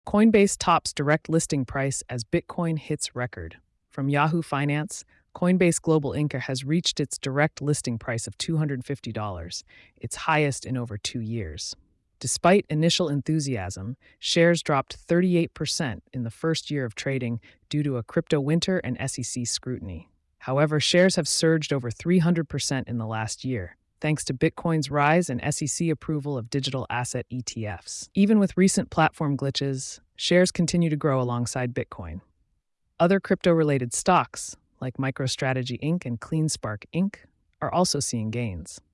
Coinbase tops direct listing price as Bitcoin hits record. From Yahoo Finance, Coinbase Global Inc. has reached its direct listing price of $250, its highest in over 2 years. Despite initial enthusiasm, shares dropped 38% in the first year of trading due to a crypto winter and SEC scrutiny. However, shares have surged over 300% in the last year, thanks to Bitcoin's rise and SEC approval of digital asset ETFs. Even with recent platform glitches, shares continue to grow alongside Bitcoin. Other crypto-related stocks, like MicroStrategy Inc. and CleanSpark Inc., are also seeing gains.